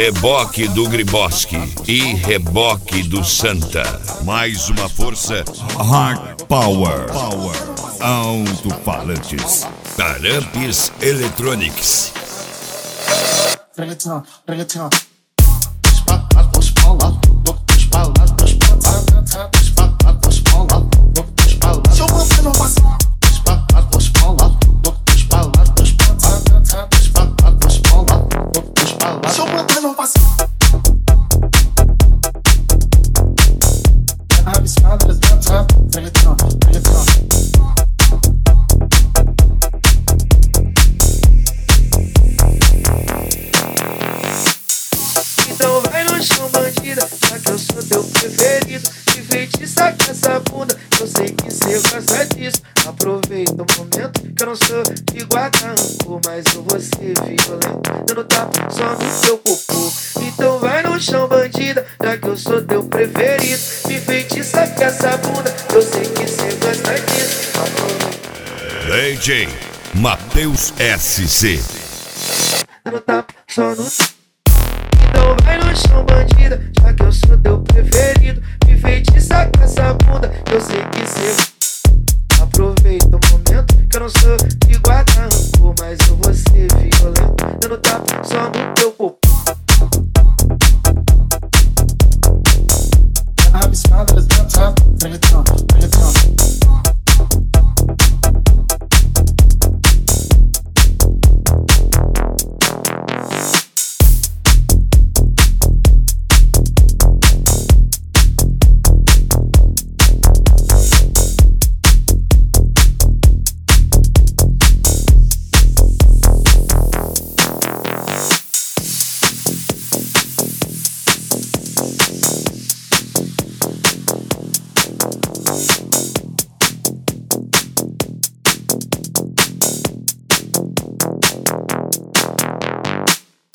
Reboque do Griboski e Reboque do Santa. Mais uma força. Hard Power. Alto-falantes. Tarampes Electronics. Então vai no chão, bandida, já que eu sou teu preferido. Me feitiça com essa bunda, eu sei que cê gosta disso. Aproveita o momento que eu não sou de guardar rancor, mas eu vou ser violento, dando tapa só no teu popô. Então vai no chão, bandida, já que eu sou teu preferido. Me feitiça com essa bunda, eu sei que cê gosta disso. Aproveita. DJ Matheus SC. Dando tapa só no teu. Então vai no chão, bandida, já que eu sou teu preferido. Me feitiça com essa bunda, eu sei que cê. Aproveita o momento que eu não sou de guardar rancor, mas eu vou ser violento, dando tapa só no teu popô. Abismadas, reggaeton.